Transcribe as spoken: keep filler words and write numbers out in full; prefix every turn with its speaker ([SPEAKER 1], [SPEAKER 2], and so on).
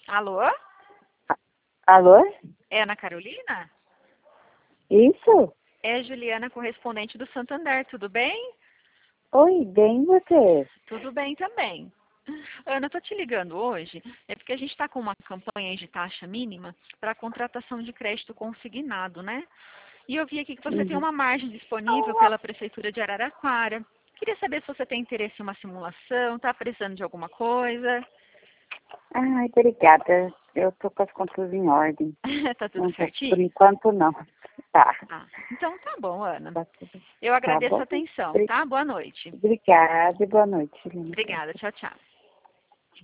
[SPEAKER 1] Alô?
[SPEAKER 2] Alô?
[SPEAKER 1] É Ana Carolina?
[SPEAKER 2] Isso?
[SPEAKER 1] É Juliana, correspondente do Santander, tudo bem?
[SPEAKER 2] Oi, bem você?
[SPEAKER 1] Tudo bem também. Ana, eu tô te ligando hoje, é porque a gente está com uma campanha de taxa mínima para contratação de crédito consignado, né? E eu vi aqui que você tem
[SPEAKER 2] Uhum.
[SPEAKER 1] uma margem disponível pela Prefeitura de Araraquara. Queria saber se você tem interesse em uma simulação, está precisando de alguma coisa.
[SPEAKER 2] Ai, obrigada. Eu tô com as contas em ordem.
[SPEAKER 1] Tá tudo
[SPEAKER 2] Não tô, por
[SPEAKER 1] certinho?
[SPEAKER 2] enquanto não. Tá.
[SPEAKER 1] Ah, então tá bom, Ana.
[SPEAKER 2] Tá tudo.
[SPEAKER 1] Eu
[SPEAKER 2] Tá
[SPEAKER 1] agradeço a
[SPEAKER 2] bom?
[SPEAKER 1] atenção,
[SPEAKER 2] Obri-
[SPEAKER 1] tá? Boa noite.
[SPEAKER 2] Obrigada e boa noite, Lina.
[SPEAKER 1] Obrigada, tchau, tchau.